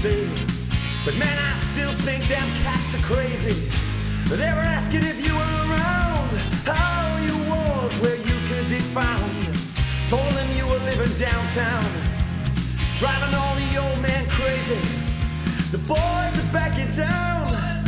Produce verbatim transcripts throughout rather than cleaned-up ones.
say. But man, I still think them cats are crazy. They were asking if you were around, how you was, where you could be found. Told them you were living downtown, driving all the old man crazy. The boys are back in town.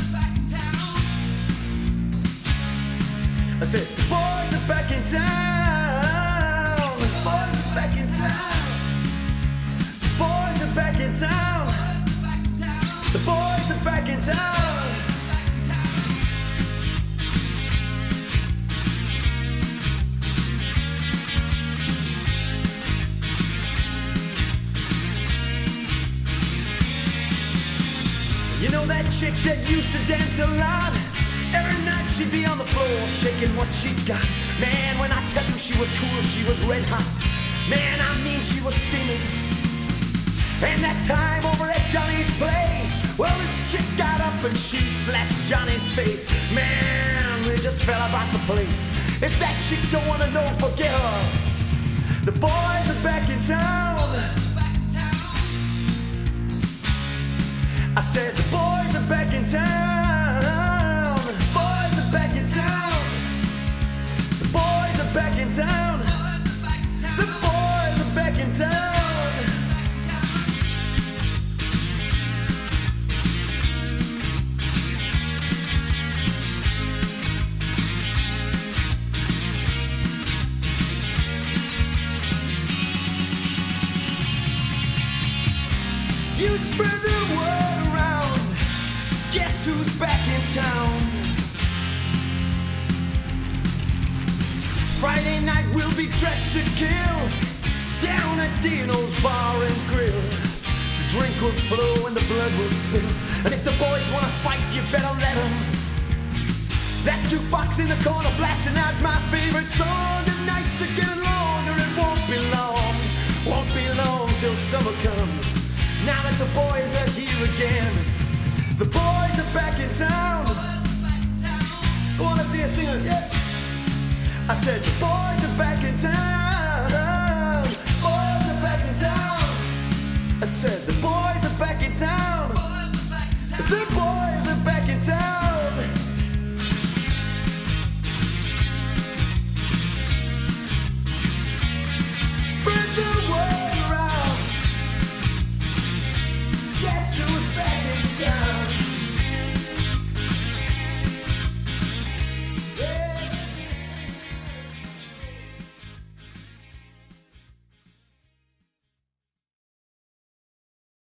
I said, the boys are back in town. The boys are back in town. The boys are back in town. The boys are back in town. You know that chick that used to dance a lot? Every night she'd be on the floor shaking what she got. Man, when I tell you she was cool, she was red hot. Man, I mean she was steaming. And that time over at Johnny's place, well, this chick got up and she slapped Johnny's face. Man, they just fell about the place. If that chick don't wanna know, forget her. The boys are back in town. I said the boys are back in town. The boys are back in town. The boys are back in town. The boys are back in town. You spread the word around. Guess who's back in town? Friday night we'll be dressed to kill down at Dino's Bar and Grill. The drink will flow and the blood will spill. And if the boys wanna fight, you better let them. That jukebox in the corner blasting out my favorite song. The nights are getting longer, it won't be long. Won't be long till summer comes. Now that the boys are here again. The boys are back in town. Go on, let's hear you sing it. Yeah. I said the boys are back.